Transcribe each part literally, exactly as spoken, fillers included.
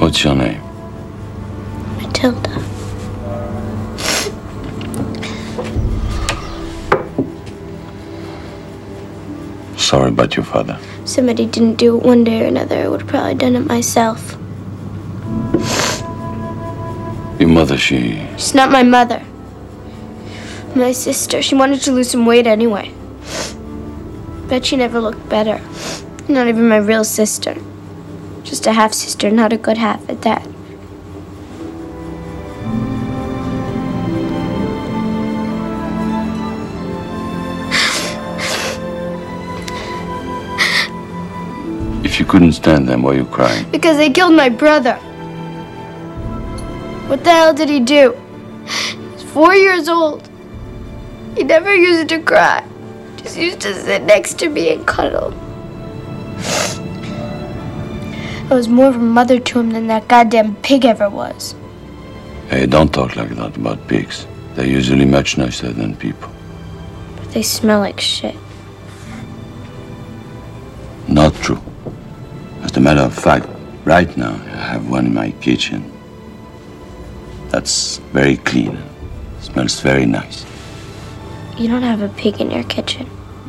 What's your name? Matilda. Sorry about your father. Somebody didn't do it one day or another. I would have probably done it myself. Your mother, she... She's not my mother. My sister. She wanted to lose some weight anyway. Bet she never looked better. Not even my real sister. Just a half-sister, not a good half at that. If you couldn't stand them, why are you crying? Because they killed my brother. What the hell did he do? He was four years old. He never used to cry. Just used to sit next to me and cuddle. I was more of a mother to him than that goddamn pig ever was. Hey, don't talk like that about pigs. They're usually much nicer than people. But they smell like shit. Not true. As a matter of fact, right now, I have one in my kitchen. That's very clean. Smells very nice. You don't have a pig in your kitchen.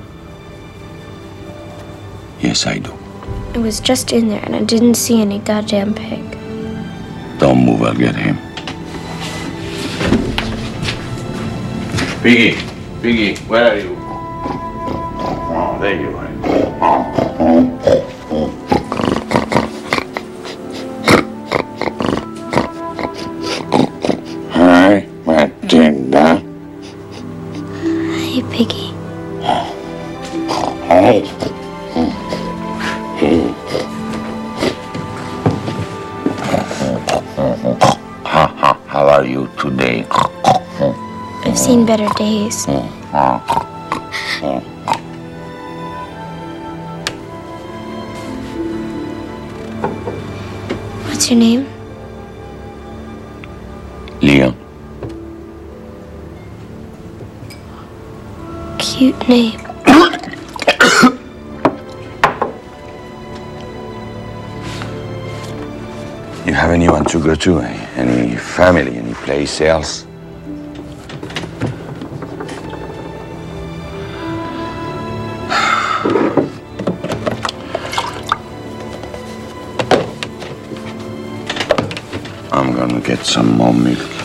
Yes, I do. It was just in there, and I didn't see any goddamn pig. Don't move, I'll get him. Piggy, Piggy, where are you? Oh, there you are. Hi, Matilda. Hey, Piggy. Hey. How are you today? I've seen better days. What's your name? Leon. Cute name. You have anyone to go to? Eh? Any family, any place else? I'm gonna get some more milk.